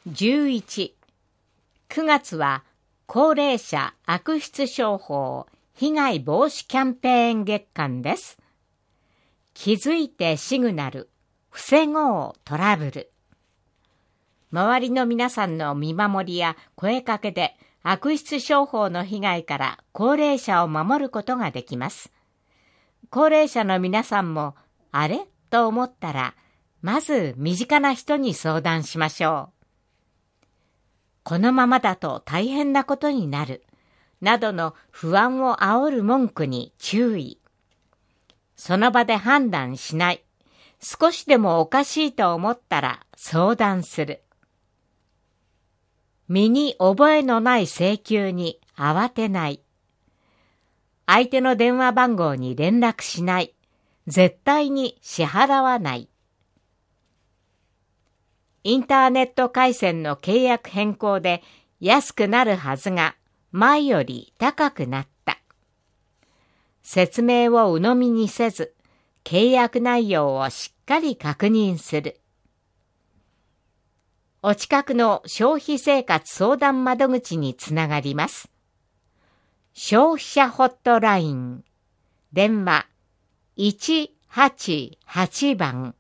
11、9月は高齢者悪質商法被害防止キャンペーン月間です。気づいてシグナル、防ごうトラブル。周りの皆さんの見守りや声かけで悪質商法の被害から高齢者を守ることができます。高齢者の皆さんもあれと思ったら、まず身近な人に相談しましょう。このままだと大変なことになる、などの不安を煽る文句に注意。その場で判断しない。少しでもおかしいと思ったら相談する。身に覚えのない請求に慌てない。相手の電話番号に連絡しない。絶対に支払わない。インターネット回線の契約変更で安くなるはずが前より高くなった。説明を鵜呑みにせず、契約内容をしっかり確認する。お近くの消費生活相談窓口につながります。消費者ホットライン、電話188番。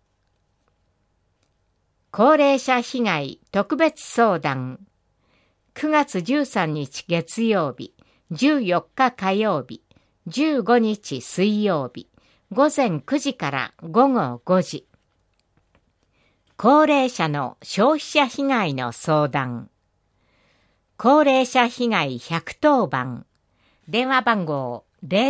高齢者被害特別相談、9月13日月曜日、14日火曜日、15日水曜日、午前9時から午後5時。高齢者の消費者被害の相談。高齢者被害110番。電話番号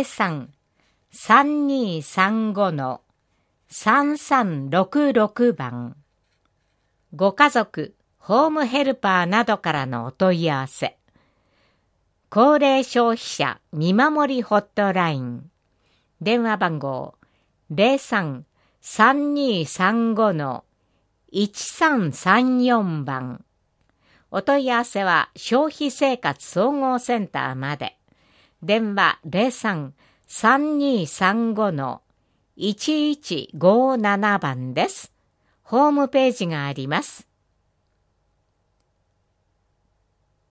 03-3235-3366番。ご家族、ホームヘルパーなどからのお問い合わせ。高齢消費者見守りホットライン。電話番号03-3235-1334番。お問い合わせは消費生活総合センターまで。電話03-3235-1157番です。ホームページがあります。